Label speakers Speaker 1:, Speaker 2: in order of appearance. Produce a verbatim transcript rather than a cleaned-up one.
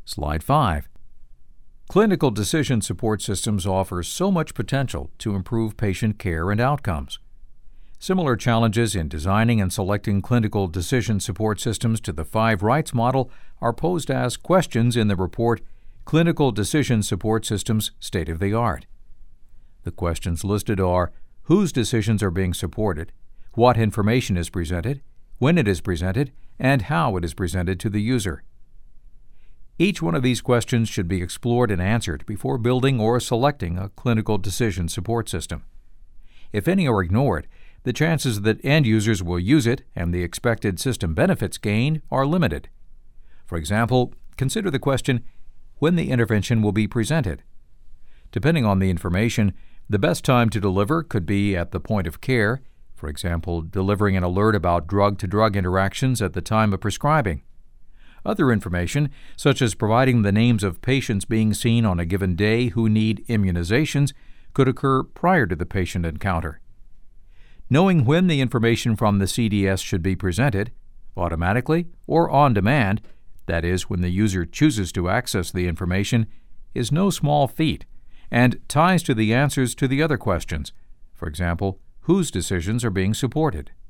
Speaker 1: Slide five. Clinical decision support systems offer so much potential to improve patient care and outcomes. Similar challenges in designing and selecting clinical decision support systems to the Five Rights model are posed as questions in the report Clinical Decision Support Systems State of the Art. The questions listed are: whose decisions are being supported, what information is presented, when it is presented, and how it is presented to the user. Each one of these questions should be explored and answered before building or selecting a clinical decision support system. If any are ignored, the chances that end users will use it and the expected system benefits gained are limited. For example, consider the question, when the intervention will be presented. Depending on the information, the best time to deliver could be at the point of care, for example, delivering an alert about drug-to-drug interactions at the time of prescribing. Other information, such as providing the names of patients being seen on a given day who need immunizations, could occur prior to the patient encounter. Knowing when the information from the C D S should be presented, automatically or on demand, that is, when the user chooses to access the information, is no small feat and ties to the answers to the other questions, for example, whose decisions are being supported.